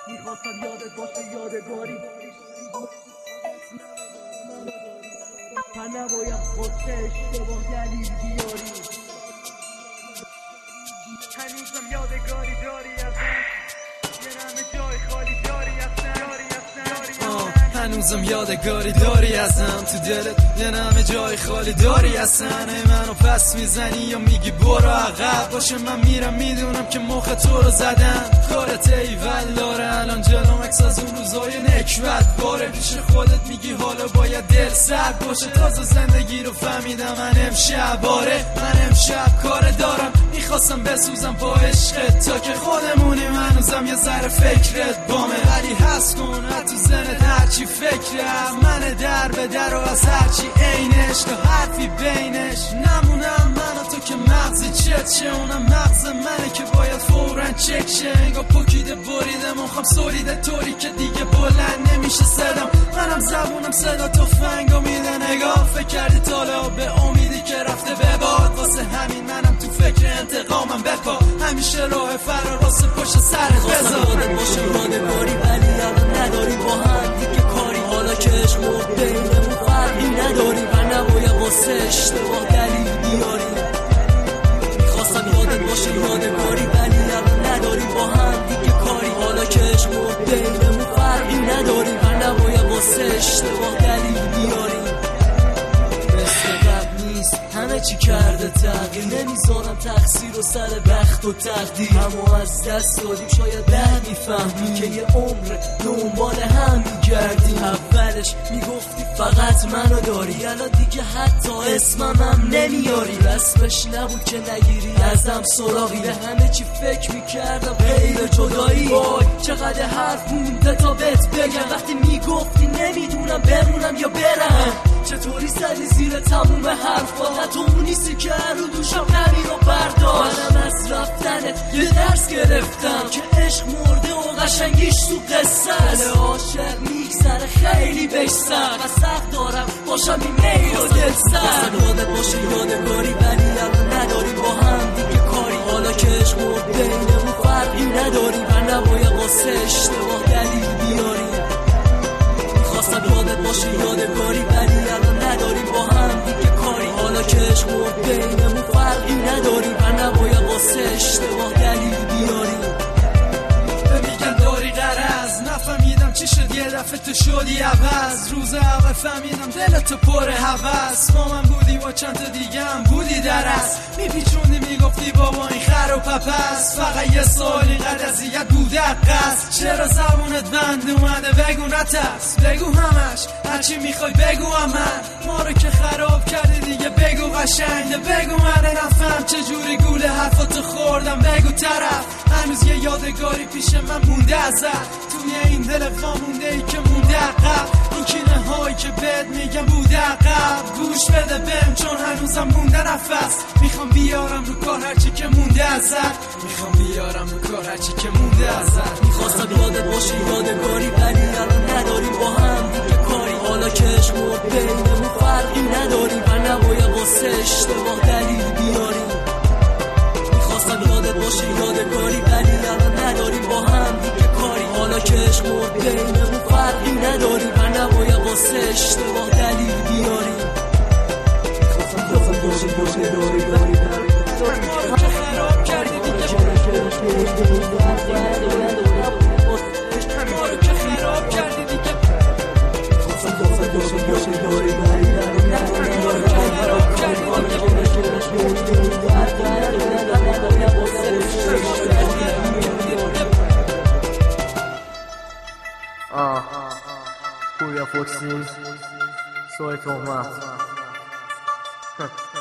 میخواستم یادت باشه یادگاری من نباید واسه اشتباه دلیل بیاری هنوزم یادگاری داری ازم یه همه جای خالی داری هنوزم یادگاری داری ازم تو دلت یه همه جای خالی داری اصلا منو پس میزنی یا میگی برو عقب باشه من میرم میدونم که مخ تو رو زدم کارت ایول داره الان جلوم عکس از اون روزای نکبت باره پیش خودت میگی حالا باید دل سرد باشه تازه زندگی رو فهمیدم من امشب کار دارم میخواستم بسوزم با عشقت تا که خودمونیم هنوزم یه ذره فکرت بامه ولی هست کن تو زنت هرچی فکرم من در به در و از هرچی عینش تا حرفی بینش نمونم من و تو که مغزی چه اونم مغز منه که باید فوراً چک شه انگار پاکیده بریده مخم سوریده طوری که دیگه بلند نمیشه صدام منم زبونم صدا تفنگو میده نگاه فکر کردی تالا به امیدی که رفته به باد واسه همین منم تو فکر انتقامم بپا همیشه راه فرار واسه پشت سرت بذار یادت باشه یادگاری ولی الان نداری با هم دیگه کاری حالا که عشق مرد بینمون فرقی نداری و نباید واسه اشتباه دلیل بیاری میخواستم یادت باشه یادگاری ولی الان نداری با هم دیگه کاری حالا که عشق مرد بینمون فرقی نداری و نباید واسه اشتباه دلیل بیاری همه چی کرده تغییر نمیذارم تقصیر و سر بخت و تقدیر اما از دست دادیم شاید بعد میفهمی که یه عمر دنبال هم میگردیم اولش میگفتی فقط منو داری الان دیگه حتی اسمم نمیاری رسمش نبود که نگیری ازم سراغی به همه چی فکر میکردم غیر جدایی وای چقدر حرف مونده تا بهت بگم وقتی میگفتی نمیدونم بمونم یا برم چطوری زدی زیر تموم حرفات تو اون نیستی که رو دوشم نمی رو برداشت منم از رفتنت یه درس گرفتم که عشق مرده و قشنگیش تو قصه است عاشق میگذره خیلی بهش سخت و سخت دارم باشم این میل و دل سر یادت باشه یادگاری ولی الان نداری با هم دیگه کاری حالا که عشق مرد بینمون فرقی نداری و نباید واسه اشتباه دلیل بیاری میخواستم یادت باشه یادگاری ولی الان نداری با هم دیگه کاری حالا که عشق مرد بینمون فرقی نداری و نباید واسه اشتباه دلیل بیاری میگن داری غرض نفهمیدم چی شد یه دفعه تو شدی عوض روز اول فهمیدم دلت پر هوس با من بودی با چند تا دیگه هم بودی درست میپیچوندی میگفتی بابا این خر و پپس فقط یه سوال اینقدر اذیت بوده قصد چرا زبونت بند اومده بگو نترس بگو همش هرچی میخوای بگو من ما رو که خراب کردی دیگه بگو قشنگه بگو من نفهم چجوری گوله حرفاتو خوردم بگو طرف هنوز یه یادگاری پیش من مونده ازت توی این دل مونده ای که مونده عقب این کینه هایی که بهت میگم بوده عقب گوش بده بهم چون هنوزم مونده نفس میخوام بیارم رو کار هرچی که مونده ازت میخوام بیارم رو کار هرچی که مونده ازت میخواستم یادت باشه یادگاری ولی الان نداریم با هم دیگه کاری حالا که عشق مرد بینمون فرقی نداری و نباید واسه اشتباه دلیل بیاری میخواستم یادت باشه یادگاری ولی الان نداریم با هم دیگه کاری حالا که عشق مرد بینمون فرقی نداری و نباید واسه اشتباه دلیل بیاری میخواستم باشه یادگاری ولی ما رو که خراب کردی دیگه ما رو که خراب کردی دیگه پوریا فوکسی سوی تهمت